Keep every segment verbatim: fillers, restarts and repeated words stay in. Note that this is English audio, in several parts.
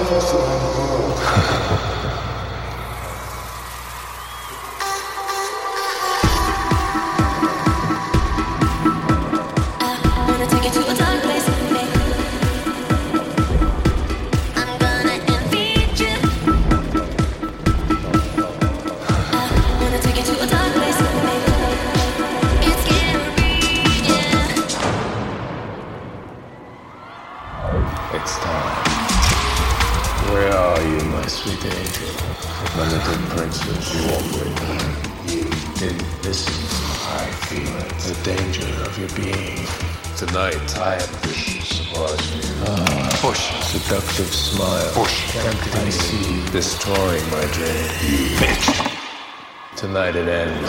It's time. Where are you, my sweet angel? My little princess, you won't wait. You didn't listen. I feel it. The danger of your being. Tonight, I am vicious upon you. Ah, push. Seductive smile. Push. Tempting see. Destroying my dream. You bitch. Tonight it ends.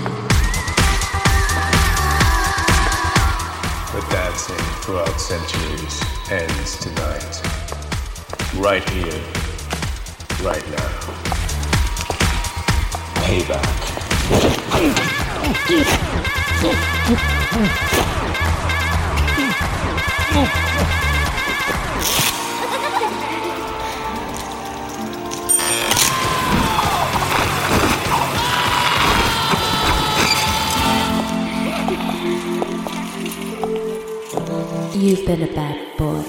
The dancing throughout centuries ends tonight. Right here. Right now. Payback. You've been a bad boy.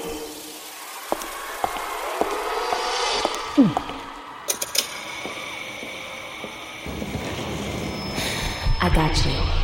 I got you.